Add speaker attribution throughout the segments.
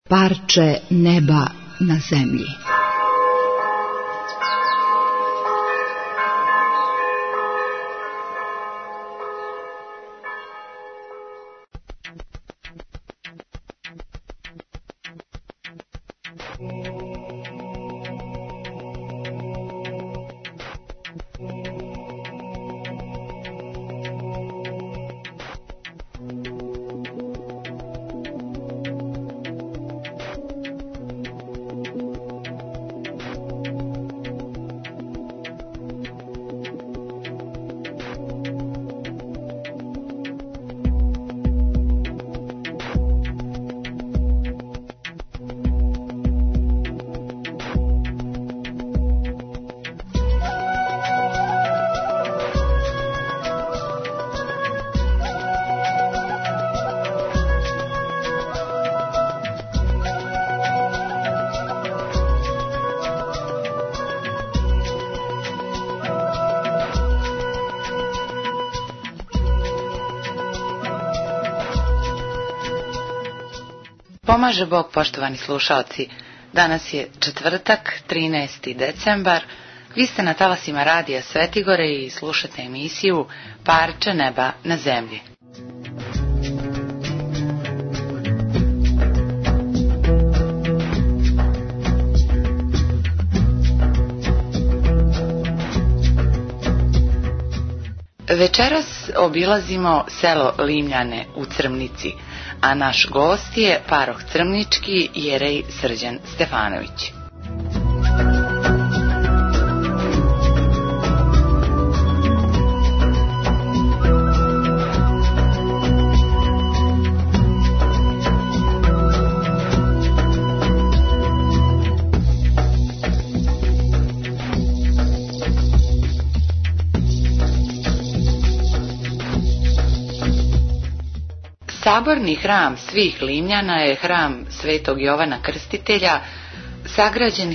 Speaker 1: Parče neba na zemlji.
Speaker 2: Pomaže Bog, poštovani slušalci. Danas je četvrtak, 13. decembar. Vi ste na talasima Radija Svetigore i slušate emisiju Parče neba na zemlji. Večeras obilazimo selo Limljane u Crmnici, a naš gost je paroh crmnički jerej Srđan Stefanović. Saborni hram svih Limljana je hram Svetog Jovana Krstitelja, sagrađen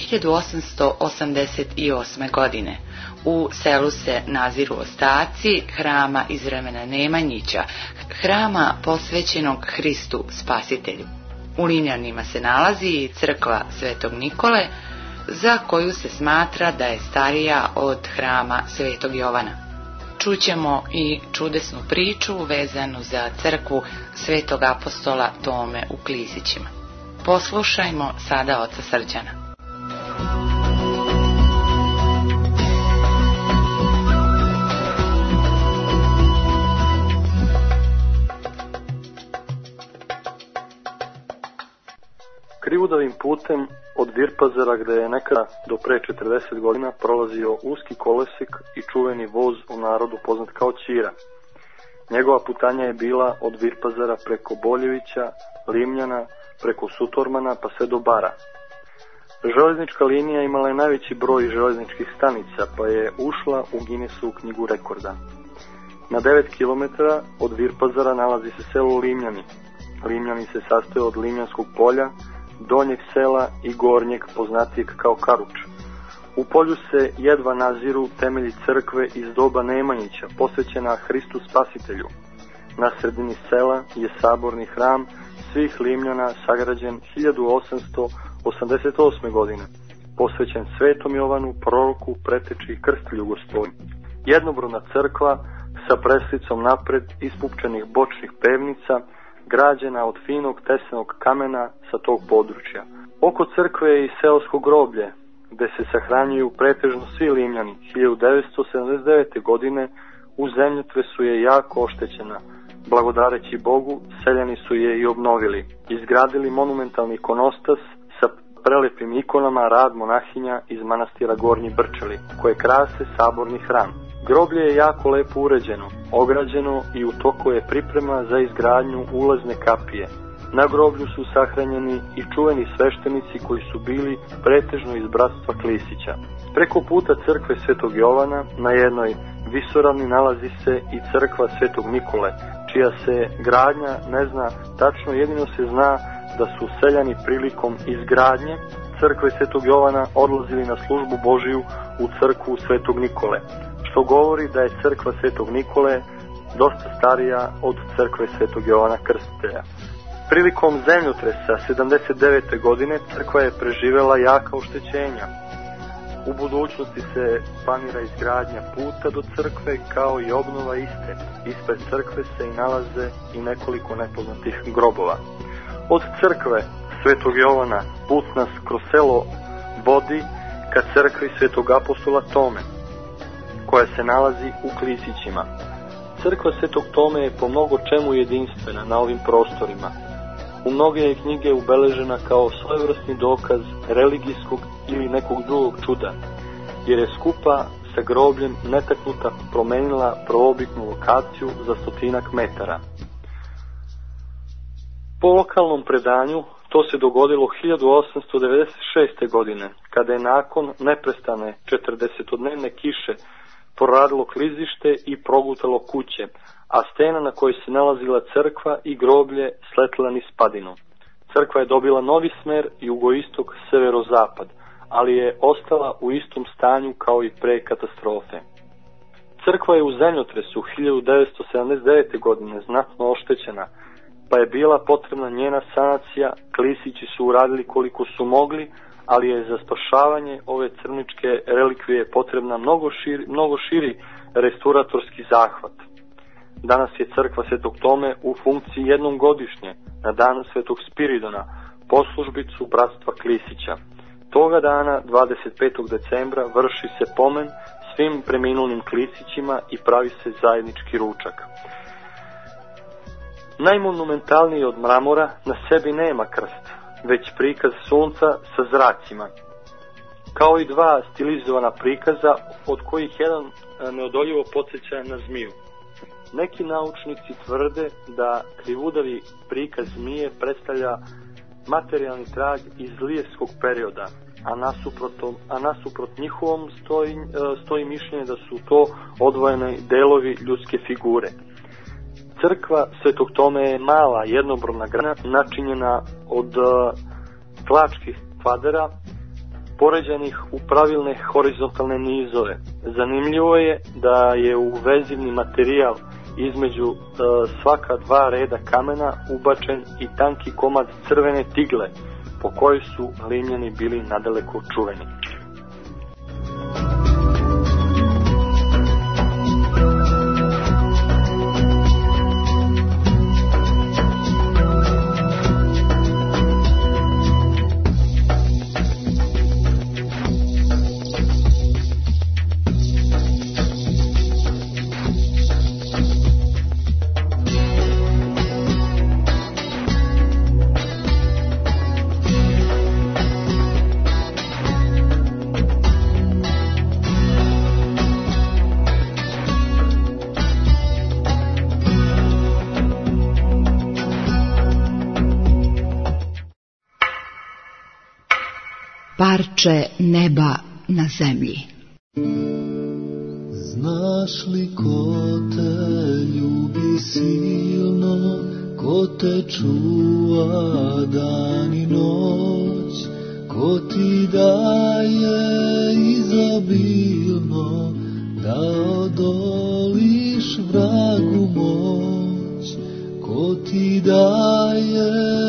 Speaker 2: 1888. godine. U selu se naziru ostaci hrama iz vremena Nemanjića, hrama posvećenog Hristu Spasitelju. U Limljanima se nalazi i crkva Svetog Nikole, za koju se smatra da je starija od hrama Svetog Jovana. Čućemo i čudesnu priču vezanu za crkvu Svetog apostola Tome u Klisićima. Poslušajmo sada oca Srđana.
Speaker 3: Krivudavim putem od Virpazara, gde je nekada do pre 40 godina prolazio uski kolesik i čuveni voz u narodu poznat kao Ćira. Njegova putanja je bila od Virpazara preko Boljevića, Limljana, preko Sutormana pa sve do Bara. Železnička linija imala je najveći broj železničkih stanica, pa je ušla u Guinnessovu knjigu rekorda. Na 9 km od Virpazara nalazi se selo Limljani. Limljani se sastoje od Limljanskog polja, donjeg sela i gornjeg, poznatijeg kao Karuč. U polju se jedva naziru temelji crkve iz doba Nemanjića, posvećena Hristu Spasitelju. Na sredini sela je saborni hram svih Limljana, sagrađen 1888. godine, posvećen Svetom Jovanu, proroku, preteči i krstelju Gospodnju. Jednobruna crkva sa preslicom napred ispupčenih bočnih pevnica, građena od finog tesenog kamena sa tog područja. Oko crkve je i seosko groblje, gde se sahranjuju pretežno svi Limljani. 1979. godine u zemljotresu je jako oštećena. Blagodareći Bogu, seljani su je i obnovili. Izgradili monumentalni ikonostas sa prelepim ikonama rad monahinja iz manastira Gornji Brčeli, koje krase saborni hram. Groblje je jako lepo uređeno, ograđeno i u toku je priprema za izgradnju ulazne kapije. Na groblju su sahranjeni i čuveni sveštenici koji su bili pretežno iz bratstva Klisića. Preko puta crkve Svetog Jovana na jednoj visoravni nalazi se i crkva Svetog Nikole, čija se gradnja ne zna tačno, jedino se zna da su seljani prilikom izgradnje crkve Svetog Jovana odlazili na službu Božiju u crkvu Svetog Nikole, što govori da je crkva Svetog Nikole dosta starija od crkve Svetog Jovana Krstitelja. Prilikom zemljotresa 79. godine crkva je preživjela jaka oštećenja. U budućnosti se planira izgradnja puta do crkve kao i obnova iste. Ispred crkve se i nalaze i nekoliko nepoznatih grobova. Od crkve Svetog Jovana put nas kroz selo vodi ka crkvi Svetog apostola Tome, koja se nalazi u Klisićima. Crkva Svetog Tome je po mnogo čemu jedinstvena na ovim prostorima. U mnoge je knjige ubeležena kao svojevrsni dokaz religijskog ili nekog drugog čuda, jer je skupa sa grobljem netaknuta promenila prvobitnu lokaciju za 100 metara. Po lokalnom predanju to se dogodilo 1896. godine, kada je nakon neprestane 40-dnevne kiše proradilo klizište i progutalo kuće, a stena na kojoj se nalazila crkva i groblje sletila niz padinu. Crkva je dobila novi smer jugoistok severozapad, ali je ostala u istom stanju kao i pre katastrofe. Crkva je u zemljotresu 1979. godine znatno oštećena, pa je bila potrebna njena sanacija. Klisići su uradili koliko su mogli, ali je za spašavanje ove crničke relikvije potrebna mnogo širi restauratorski zahvat. Danas je crkva Svetog Tome u funkciji jednom godišnje, na dan Svetog Spiridona, poslužbicu bratstva Klisića. Toga dana, 25. decembra, vrši se pomen svim preminulim Klisićima i pravi se zajednički ručak. Najmonumentalniji od mramora na sebi nema krst, već prikaz sunca sa zracima, kao i dva stilizovana prikaza, od kojih jedan neodoljivo podsjeća na zmiju. Neki naučnici tvrde da krivudavi prikaz zmije predstavlja materijalni trag iz lijevskog perioda, a nasuprot njihovom stoji mišljenje da su to odvojeni delovi ljudske figure. Crkva Svetog Tome je mala jednobrojna grana načinjena od tlačkih kvadera poređanih u pravilne horizontalne nizove. Zanimljivo je da je u vezivni materijal između svaka dva reda kamena ubačen i tanki komad crvene tigle, po kojoj su Rimljani bili nadaleko čuveni.
Speaker 1: Parče neba na zemlji.
Speaker 4: Znaš li ko te ljubi silno, ko te čuva dan i noć, ko ti daje izobilno da odoliš vragu moć, ko ti daje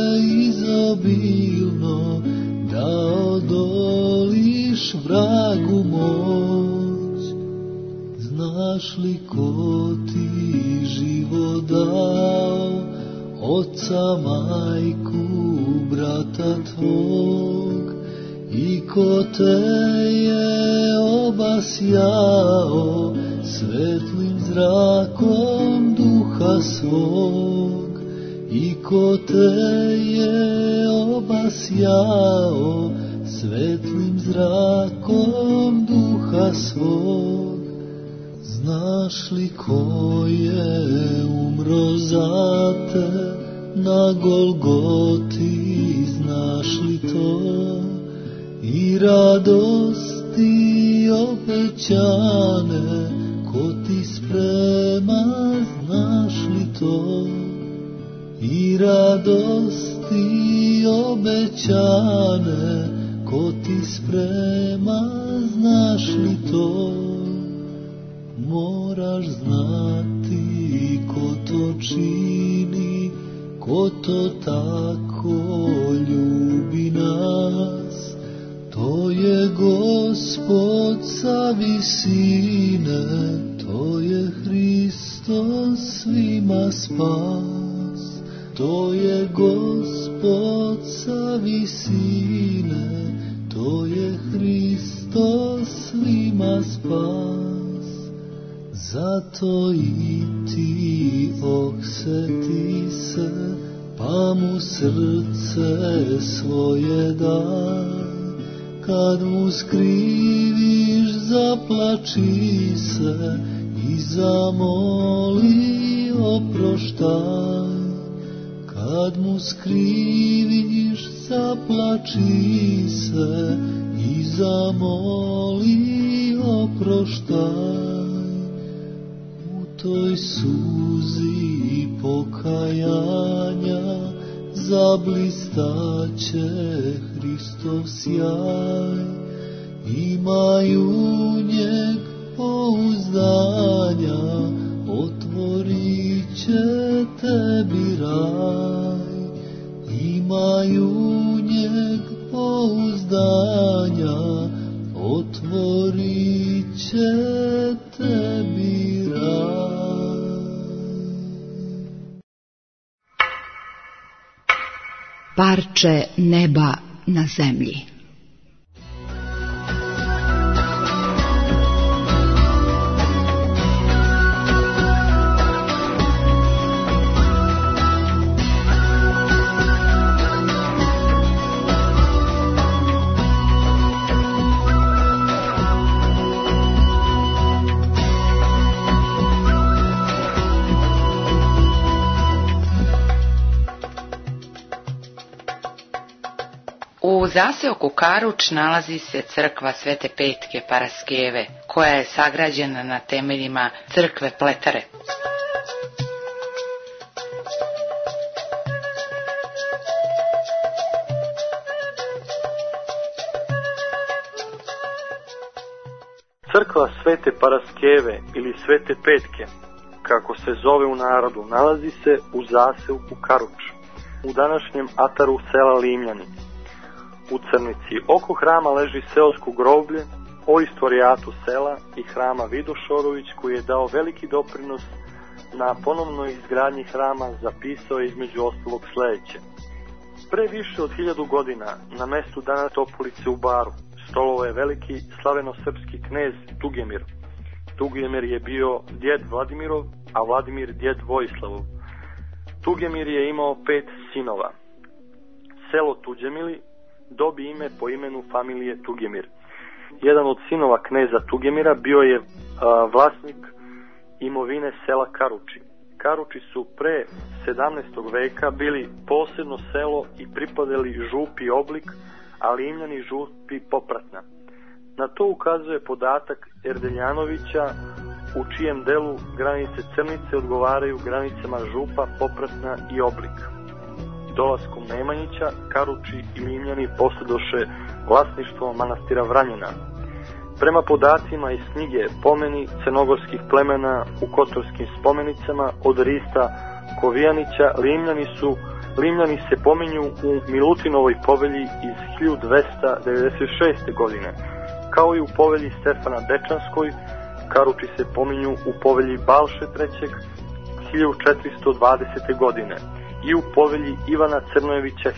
Speaker 4: izobilno da odoliš vragu moć. Znaš li ko ti život dao, oca, majku, brata tvog, i ko te je obasjao svetlim zrakom duha svog, i ko te je obasjao svetlim zrakom duha svog. Znaš li ko je umro za te na Golgoti, znaš li to? I radosti obećane ko ti sprema, znaš li to? I radosti obećane ko ti sprema, znaš li to? Moraš znati ko to čini, ko to tako ljubi nas, to je Gospod sa visine, to je Hristos svima spas. To je Gospod sa visine, to je Hristos svima spas. Zato i ti okseti se, pa mu srce svoje daj. Kad mu skriviš, zaplači se i zamoli oproštaj. Kad mu skriviš, zaplači se i zamoli oproštaj. U toj suzi pokajanja zablistaće Hristov sjaj. Imaju njeg pouzdanja, otvorit će tebi raj. Imaju njeg pouzdanja, otvorit će tebi raj.
Speaker 1: Parče neba na zemlji.
Speaker 2: U zaseoku Karuč nalazi se crkva Svete Petke Paraskeve, koja je sagrađena na temeljima crkve Pletare.
Speaker 3: Crkva Svete Paraskeve ili Svete Petke, kako se zove u narodu, nalazi se u zaseoku Karuč, u današnjem ataru sela Limljani, u Crnici. Oko hrama leži seosko groblje o istorijatu sela i hrama Vido Šorović, koji je dao veliki doprinos na ponovnoj izgradnji hrama, zapisao između ostalog sledeće. Pre više od 1000 godina na mestu danas Topolice u Baru stolovao je veliki slaveno-srpski knez Tugemir. Tugemir je bio djed Vladimirov, a Vladimir djed Vojislavov. Tugemir je imao 5 sinova. Selo Tuđemili dobi ime po imenu familije Tugemir. Jedan od sinova kneza Tugemira bio je vlasnik imovine sela Karuči. Karuči su pre 17. veka bili posebno selo i pripadali župi oblik, a Limljani župi popratna. Na to ukazuje podatak Erdeljanovića, u čijem delu granice Crnice odgovaraju granicama župa, popratna i oblik. Dolaskom Nemanjića, Karuči i Limljani posledoše vlasništvo manastira Vranjina. Prema podacima iz knjige Pomeni crnogorskih plemena u Kotorskim spomenicama od Rista Kovijanića, Limljani se pominju u Milutinovoj povelji iz 1296. godine, kao i u povelji Stefana Dečanskoj. Karuči se pominju u povelji Balše III. 1420. godine i u povelji Ivana Crnojevića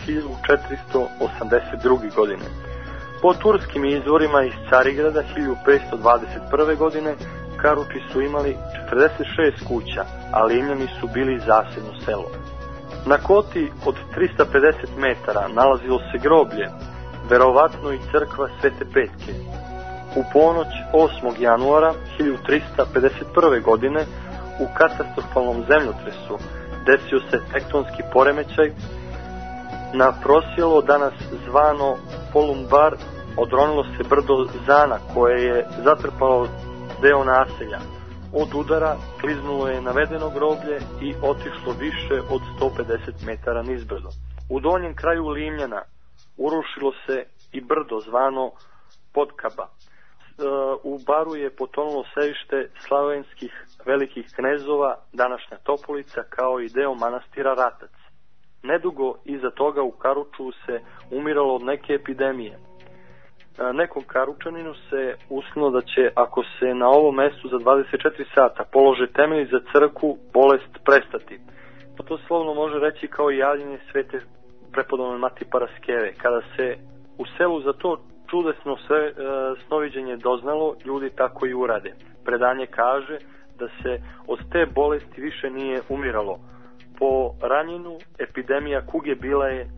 Speaker 3: 1482. godine. Po turskim izvorima iz Carigrada 1521. godine Karuči su imali 46 kuća, a Limljani su bili zasebno selo. Na koti od 350 metara nalazilo se groblje, verovatno i crkva Svete Petke. U ponoć 8. januara 1351. godine u katastrofalnom zemljotresu desio se tektonski poremećaj. Na prosjelo, danas zvano Polumbar, odronilo se brdo Zana, koje je zatrpalo deo naselja. Od udara kliznulo je navedeno groblje i otišlo više od 150 metara nizbrdo. U donjem kraju Limljana urušilo se i brdo zvano Podkaba. U Baru je potonulo sedište slavenskih velikih knezova, današnja Topolica, kao i deo manastira Ratac. Nedugo iza toga u Karuču se umiralo od neke epidemije. Nekom Karučaninu se usnilo da će, ako se na ovom mestu za 24 sata polože temelji za crkvu, bolest prestati. To slovno može reći kao i javljanje svete prepodobne Mati Paraskeve. Kada se u selu za to čudesno snoviđenje doznalo, ljudi tako i urade. Predanje kaže da se od te bolesti više nije umiralo. Po ranjenu epidemija kuge bila je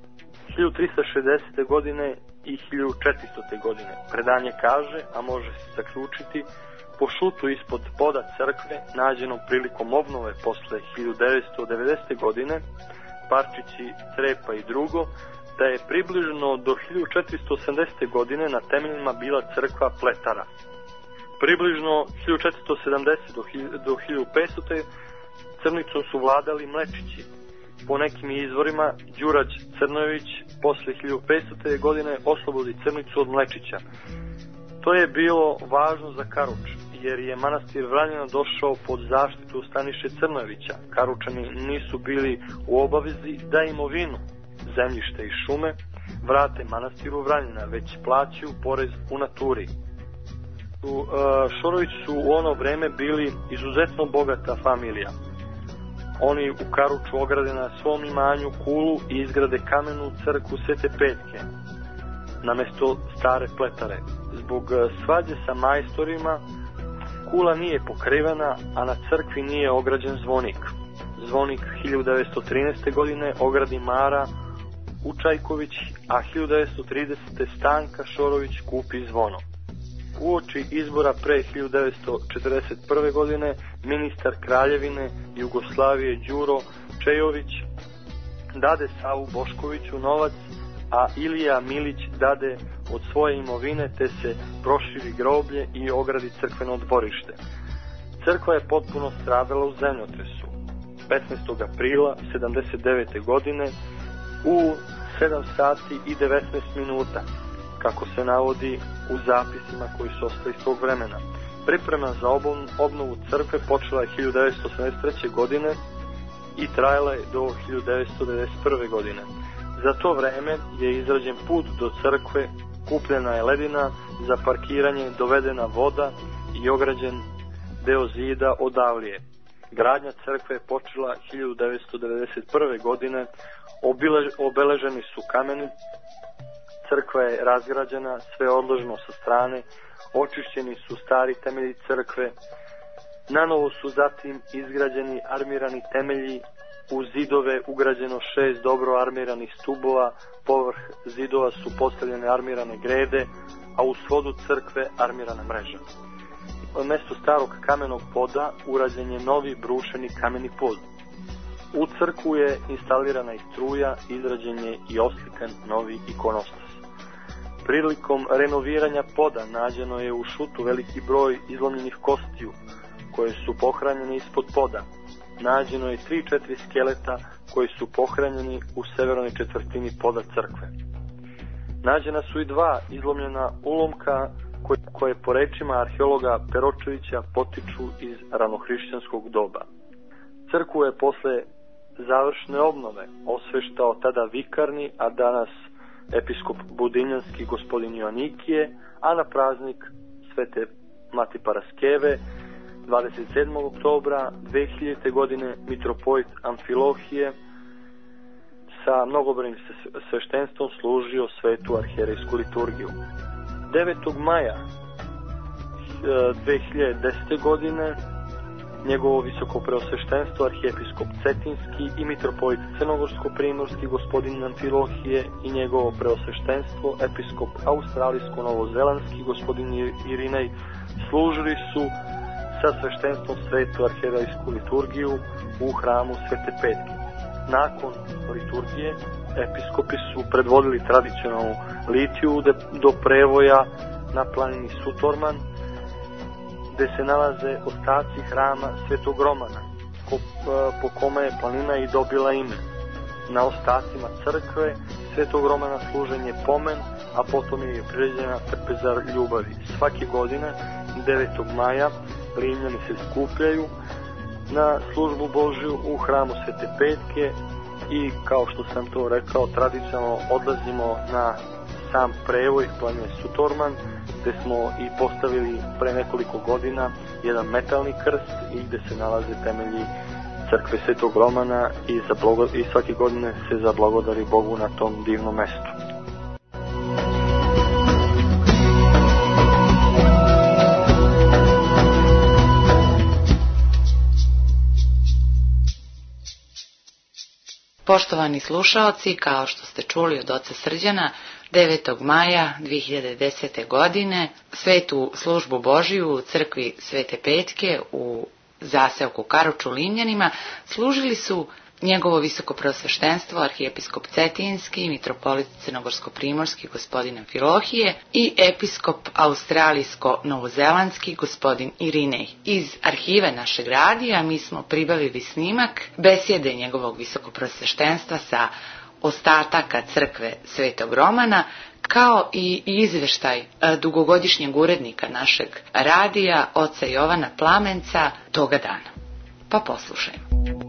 Speaker 3: 1360. godine i 1400. godine. Predanje kaže, a može se zaključiti, po šutu ispod poda crkve, nađenom prilikom obnove posle 1990. godine, parčići crepa i drugo, da je približno do 1480. godine na temeljima bila crkva Pletara. Približno 1470. do 1500. Crnicom su vladali Mlečići. Po nekim izvorima, Đurađ Crnojević posle 1500. godine oslobodi Crnicu od Mlečića. To je bilo važno za Karuč, jer je manastir Vranjina došao pod zaštitu Staniše Crnojevića. Karučani nisu bili u obavezi da imovinu, zemljište i šume vrate manastiru Vranjina, već plaćaju porez u naturi. Šorović su u ono vreme bili izuzetno bogata familija. Oni u Karuču ograde na svom imanju kulu i izgrade kamenu crkvu Svete Petke namesto stare Pletare. Zbog svađe sa majstorima kula nije pokrivena, a na crkvi nije ograđen zvonik. Zvonik 1913. godine ogradi Mara Učajković, a 1930. Stanka Šorović kupi zvono. Uoči izbora pre 1941. godine ministar Kraljevine Jugoslavije Đuro Čejović dade Savu Boškoviću novac, a Ilija Milić dade od svoje imovine, te se proširi groblje i ogradi crkveno dvorište. Crkva je potpuno stradala u zemljotresu. 15. aprila 79. godine u 7 sati i 19 minuta, kako se navodi u zapisima koji su ostali iz tog vremena. Priprema za obnovu crkve počela je 1983. godine i trajala je do 1991. godine. Za to vreme je izrađen put do crkve, kupljena je ledina za parkiranje, dovedena voda i ograđen deo zida od avlije. Gradnja crkve je počela 1991. godine, obeleženi su kameni, crkva je razgrađena, sve odloženo sa strane, očišćeni su stari temelji crkve, nanovo su zatim izgrađeni armirani temelji, u zidove ugrađeno 6 dobro armiranih stubova, povrh zidova su postavljene armirane grede, a u svodu crkve armirana mreža. Od mjesto starog kamenog poda urađen je novi brušeni kameni pod. U crkvu je instalirana i struja, izrađen je i oslikan novi ikonostas. Prilikom renoviranja poda nađeno je u šutu veliki broj izlomljenih kostiju, koje su pohranjene ispod poda. Nađeno je 3-4 skeleta koji su pohranjeni u severnoj četvrtini poda crkve. Nađena su i 2 izlomljena ulomka koje po rečima arheologa Peročevića potiču iz ranohrišćanskog doba. Crkvu je posle završne obnove osveštao tada vikarni, a danas episkop Budinjanski gospodin Joanikije, a na praznik Svete Mati Paraskeve 27. oktobra 2000. godine mitropolit Amfilohije sa mnogobrojnim sveštenstvom služio svetu arhijerejsku liturgiju. 9. maja 2010. godine njegovo visoko preosveštenstvo arhijepiskop Cetinski i mitropolit Crnogorsko-primorski gospodin Amfilohije i njegovo preosveštenstvo episkop Australijsko-novozelandski gospodin Irinej služili su sa sveštenstvom svetu arhijerejsku liturgiju u hramu Svete Petke. Nakon liturgije episkopi su predvodili tradicionalnu litiju do prevoja na planini Sutorman, gde se nalaze ostaci hrama Svetog Romana, po kome je planina i dobila ime. Na ostacima crkve Svetog Romana služen je pomen, a potom je priređena trpezar ljubavi. Svake godine 9. maja Rimljani se skupljaju na službu Božju u hramu Svete Petke i kao što sam to rekao, tradicionalno odlazimo na sam prevoj planine Sutorman, gde smo i postavili pre nekoliko godina jedan metalni krst i gde se nalaze temelji crkve Svetog Romana i svake godine se zablagodari Bogu na tom divnom mestu.
Speaker 2: Poštovani slušaoci, kao što ste čuli od oca Srđana, 9. maja 2010. godine svetu službu Božiju u crkvi Svete Petke u zaseoku Karuču Limljanima služili su njegovo visokopreosveštenstvo arhijepiskop Cetinski, mitropolit crnogorsko-primorski gospodin Amfilohije i episkop australijsko-novozelandski gospodin Irinej. Iz arhive našeg radija mi smo pribavili snimak besjede njegovog visokopreosveštenstva sa ostataka crkve Svetog Romana, kao i izveštaj dugogodišnjeg urednika našeg radija, oca Jovana Plamenca, toga dana. Pa poslušajmo.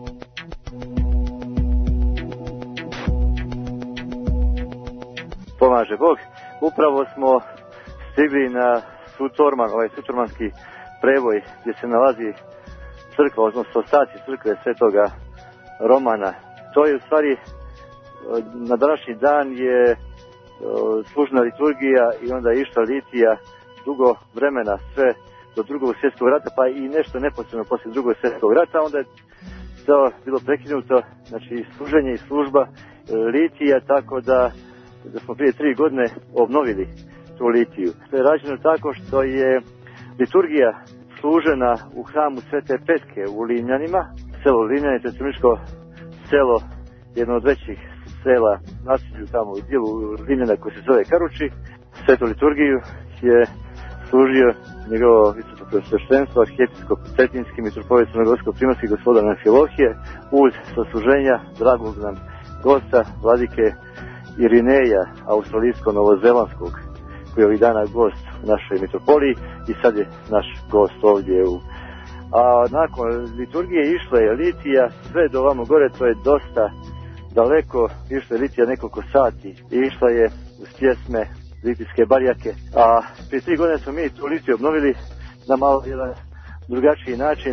Speaker 5: Pomaže Bog. Upravo smo stigli na Sutorman, ovaj sutormanski prevoj gdje se nalazi crkva, odnosno ostaci crkve Svetoga Romana. To je u stvari na današnji dan je služna liturgija i onda je išla litija dugo vremena, sve do Drugog svjetskog rata, pa i nešto neposredno poslije Drugog svjetskog rata, onda je to bilo prekinuto, znači služenje i služba litija, tako da smo prije 3 godine obnovili tu litiju. To je rađeno tako što je liturgija služena u hramu Svete Petke u Limljanima. Selo Limljani, to je crničko selo, jedno od većih sela naselju tamo u dijelu Limljana koji se zove Karuči. Svetu liturgiju je služio njegovo visokopreosveštenstvo arhijepiskop Cetinski, mitropolit crnogorsko-primorski gospodin Amfilohije, uz sasluženja dragog nam gosta, vladike Irineja, australijsko-novozelandskog, koji je ovih dana gost u našoj mitropoliji i sad je naš gost ovdje A nakon liturgije išla je litija sve do ovamo gore, to je dosta daleko, išla je litija nekoliko sati i išla je uz pjesme, litijske barjake. A prije 3 godine smo mi tu litiju obnovili na malo jedan drugačiji način.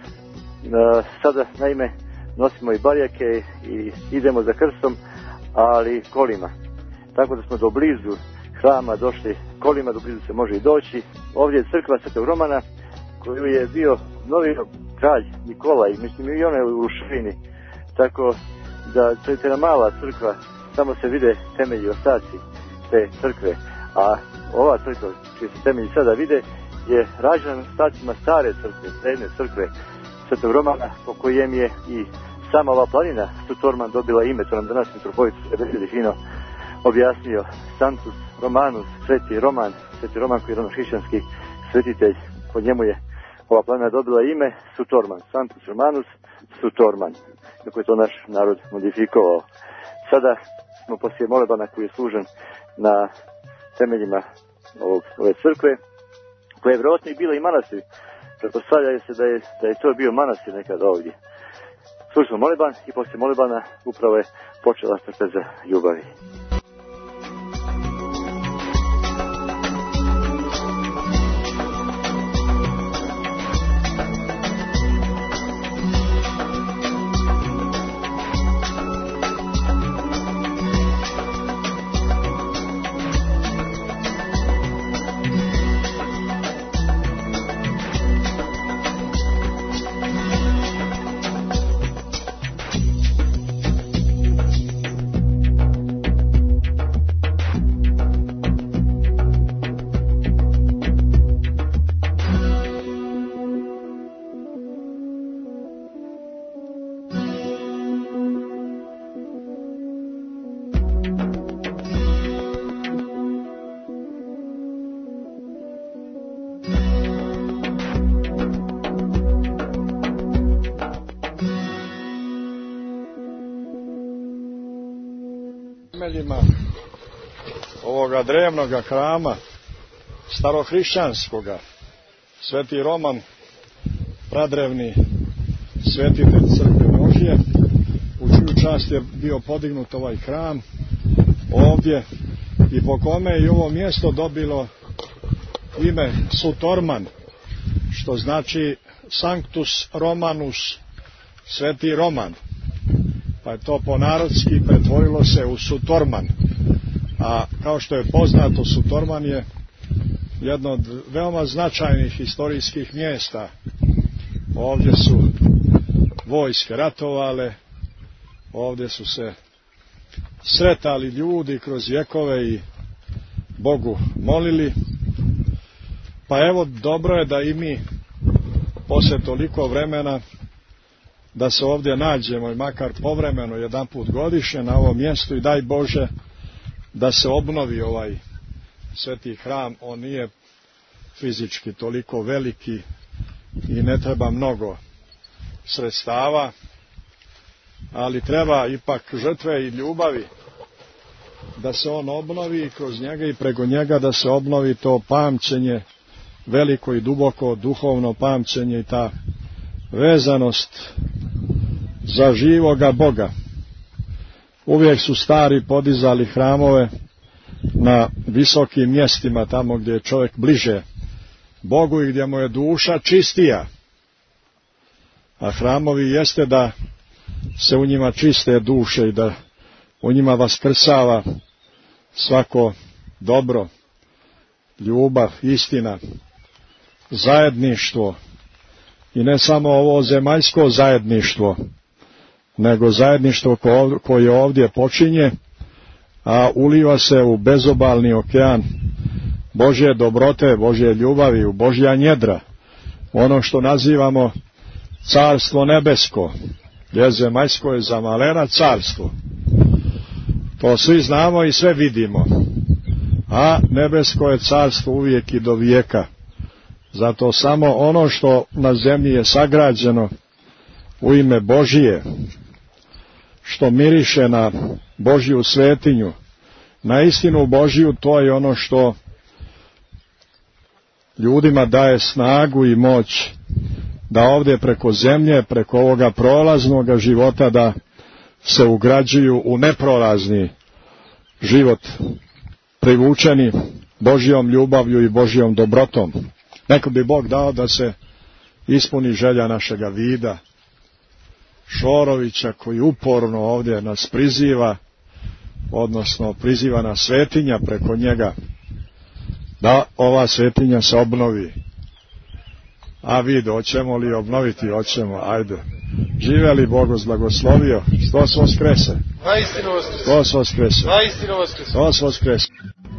Speaker 5: Sada naime nosimo i barjake i idemo za krstom, ali kolima. Tako da smo do blizu hrama došli kolima, do blizu se može i doći. Ovdje je crkva Svetog Romana koju je bio novio kralj Nikolaj, mislim i ona je u ruševini. Tako da to je jedna mala crkva, samo se vide temelji, ostaci te crkve. A ova crkva čiji se temelji sada vide je rađena na ostacima stare crkve, srednje crkve Svetog Romana, po kojem je i sama ova planina Sutorman dobila ime. To nam danas mitropolit Sebestije fino objasnio. Sanctus Romanus, Sveti Roman koji je hrišćanski svetitelj, po njemu je ova planina dobila ime Sutorman, Sanctus Romanus Sutorman, kako je to naš narod modifikovao. Sada smo poslije molebana koji je služen na temeljima ove crkve, koja je vjerojatno i bila i manastir. Pretpostavlja se da je to bio manastir nekada ovdje. Služili smo moleban i poslije molebana upravo je počela trpeza ljubavi.
Speaker 6: Temeljima ovoga drevnoga hrama starohrišćanskoga Sveti Roman, pradrevni svetitelj crkve Božje, u čiju čast je bio podignut ovaj hram ovdje i po kome je ovo mjesto dobilo ime Sutorman, što znači Sanctus Romanus, Sveti Roman, pa je to po narodski pretvorilo se u Sutorman. A kao što je poznato, Sutorman je jedno od veoma značajnih historijskih mjesta. Ovdje su vojske ratovale, ovdje su se sretali ljudi kroz vjekove i Bogu molili. Pa evo, dobro je da i mi poslije toliko vremena da se ovdje nađemo i makar povremeno jedanput godišnje na ovom mjestu i daj Bože da se obnovi ovaj sveti hram. On nije fizički toliko veliki i ne treba mnogo sredstava, ali treba ipak žrtve i ljubavi da se on obnovi i kroz njega i preko njega da se obnovi to pamćenje, veliko i duboko duhovno pamćenje i ta vezanost za živoga Boga. Uvijek su stari podizali hramove na visokim mjestima, tamo gdje je čovjek bliže Bogu i gdje mu je duša čistija. A hramovi jeste da se u njima čiste duše i da u njima vaskrsava svako dobro, ljubav, istina, zajedništvo. I ne samo ovo zemaljsko zajedništvo, nego zajedništvo koje ovdje počinje, a uliva se u bezobalni okean Božje dobrote, Božje ljubavi, u Božja njedra, ono što nazivamo carstvo nebesko, jer zemaljsko je za malena carstvo. To svi znamo i sve vidimo, a nebesko je carstvo uvijek i do vijeka. Zato samo ono što na zemlji je sagrađeno u ime Božije, što miriše na Božju svetinju, na istinu Božju, to je ono što ljudima daje snagu i moć da ovdje preko zemlje, preko ovoga prolaznog života, da se ugrađuju u neprolazni život, privučeni Božjom ljubavlju i Božjom dobrotom. Neko bi Bog dao da se ispuni želja našega vida Šorovića, koji uporno ovdje nas priziva, odnosno priziva nas svetinja preko njega, da ova svetinja se obnovi. A vid, hoćemo li obnoviti? Hoćemo, ajde. Žive li Bog vas blagoslovio? Hristos vaskrese.
Speaker 7: Naistinu vaskrese.
Speaker 6: Hristos vaskrese.
Speaker 7: Naistinu vaskrese.
Speaker 6: Hristos vaskrese.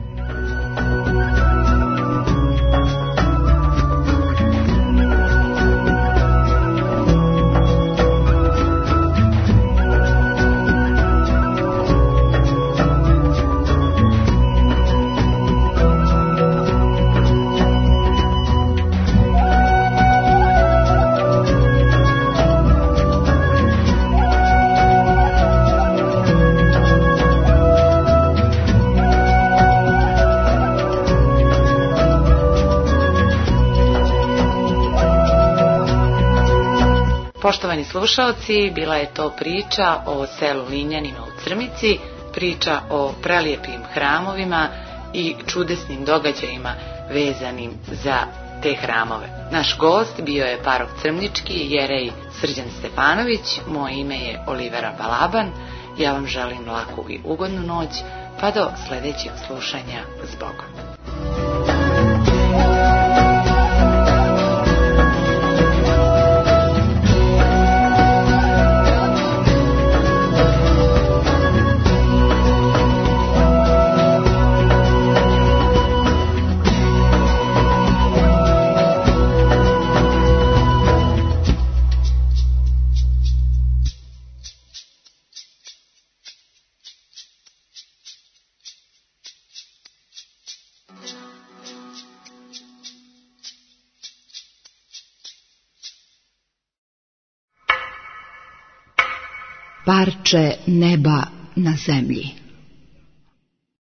Speaker 2: Poštovani slušalci, bila je to priča o selu Linjanima u Crmici, priča o prelijepim hramovima i čudesnim događajima vezanim za te hramove. Naš gost bio je parok Crmnički, jerej Srđan Stefanović, moje ime je Olivera Balaban, ja vam želim laku i ugodnu noć, pa do sljedećeg slušanja, s Bogom.
Speaker 1: Parče neba na zemlji.